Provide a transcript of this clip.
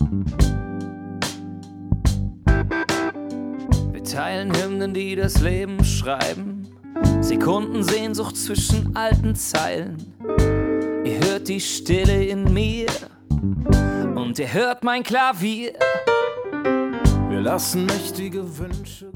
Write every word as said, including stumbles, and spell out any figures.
Wir teilen Hymnen, die das Leben schreiben, Sekundensehnsucht zwischen alten Zeilen. Ihr hört die Stille in mir und ihr hört mein Klavier. Wir lassen mächtige Wünsche